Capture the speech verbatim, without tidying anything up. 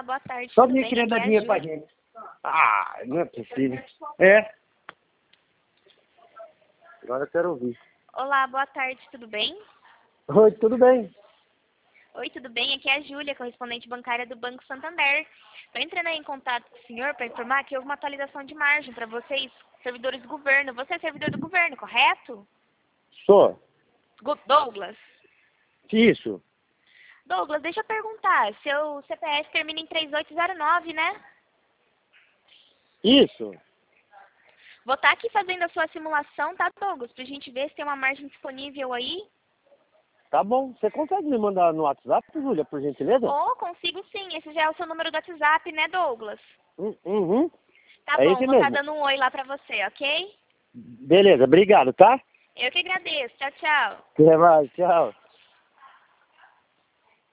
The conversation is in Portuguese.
boa tarde. Só tudo me bem? queria dar Aqui é a dinheiro pra Júlia. gente. Ah, não é possível. É. Agora eu quero ouvir. Olá, boa tarde, tudo bem? Oi, tudo bem? Oi, tudo bem? Aqui é a Júlia, correspondente bancária do Banco Santander. Estou entrando aí em contato com o senhor para informar que houve uma atualização de margem para vocês, servidores do governo. Você é servidor do governo, correto? Sou. Gu- Douglas? Isso. Douglas, deixa eu perguntar. Seu C P F termina em três oito zero nove, né? Isso. Vou estar aqui fazendo a sua simulação, tá, Douglas? Pra gente ver se tem uma margem disponível aí. Tá bom. Você consegue me mandar no WhatsApp, Júlia, por gentileza? Ou consigo sim. Esse já é o seu número do WhatsApp, né, Douglas? Hum, Uhum. Tá É bom, esse vou estar mesmo. dando um oi lá pra você, ok? Beleza, obrigado, tá? Eu que agradeço. Tchau, tchau. Até mais, tchau.